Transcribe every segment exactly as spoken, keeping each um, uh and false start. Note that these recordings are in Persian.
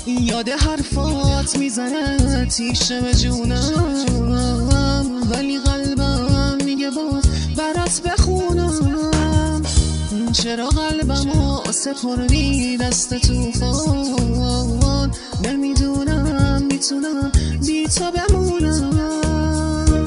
یاد حرفات میزنه تیشه به جونم، ولی قلبم میگه باز برات بخونم. چرا قلبمو سپردی دست توفان؟ نمیدونم میتونم بی تو بمونم.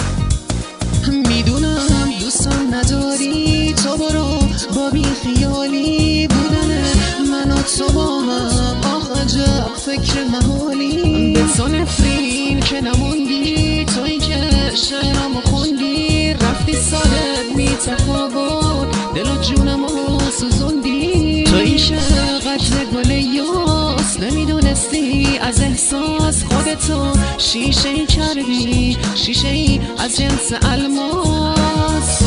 میدونم دوستم نداری، تو برو با بی خیالی بودن من و تو با هم. آخ عجب فکر محالی، به تو نفرین که نموندی، تویی که شعرامو خوندی، رفتی سالت بی تفاوت دل و جونمو سوزوندی. تویی که قدر گل یاس نمیدونستی از احساس خودتو شیشه ای کردی، شیشه ای از جنس الماس.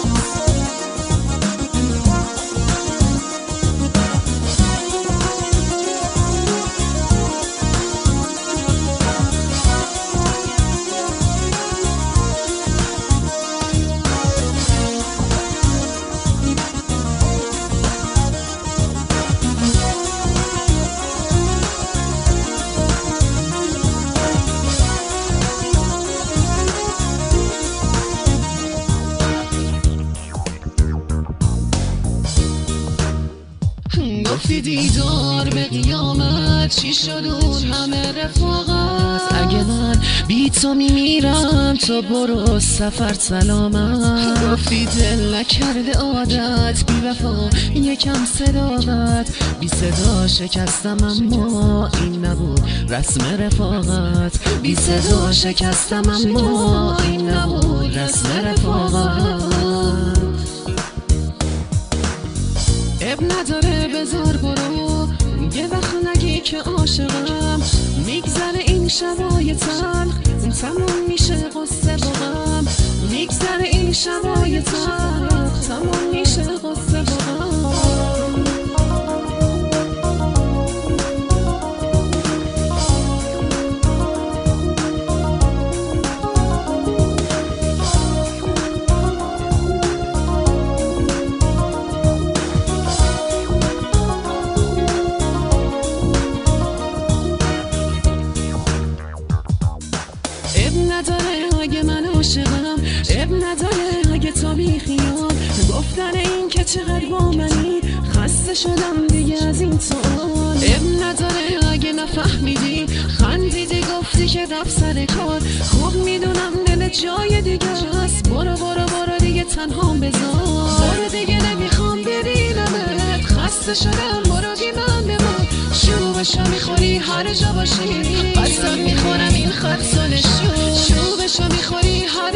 گفتی دیدار به قیامت، چی شد اون همه رفاقت؟ اگه من بی تو میمیرم تو برو سفر سلامت. گفتی دل نکرده عادت، بی وفا یکم صداقت، بی صدا شکستم اما این نبود رسم رفاقت. بی صدا شکستم اما این نبود رسم رفاقت. اب نداره بذار برو، یه وقت نگی که عاشقم. میگذره این شبای تلخ تموم میشه قصه و غم. میگذره این شبای تلخ تموم میشه قصه و غم. نداره اگه من عاشقم، اب نداره اگه تو بی خیال. گفتن این که چقدر با منی، خسته شدم دیگه از این سوال. اب نداره اگه نفهمیدی، خندیدی گفتی که رفت سر کار. خوب میدونم دل جای دیگه است، برو برو برو دیگه تنها بذار. برو دیگه نمیخوام ببینمت، خسته شدم برو بی من بمون. شوبشو میخوری هر جا باشی، قسم میخورم این خط سالشو. شوبشو میخوری هر